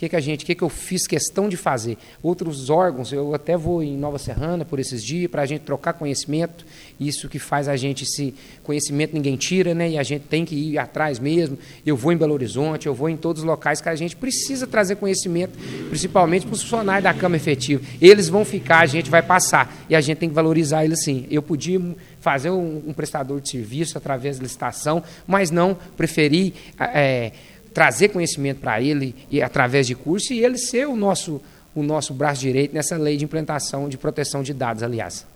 que eu fiz questão de fazer. Outros órgãos, eu até vou em Nova Serrana por esses dias, para a gente trocar conhecimento, isso que faz a gente, esse conhecimento ninguém tira, né? E a gente tem que ir atrás mesmo. Eu vou em Belo Horizonte, eu vou em todos os locais que a gente precisa trazer conhecimento, principalmente para os funcionários da Câmara Efetiva. Eles vão ficar, a gente vai passar, e a gente tem que valorizar eles sim. Eu podia fazer um prestador de serviço através da licitação, mas não preferi trazer conhecimento para ele e através de curso, e ele ser o nosso braço direito nessa lei de implementação de proteção de dados, aliás.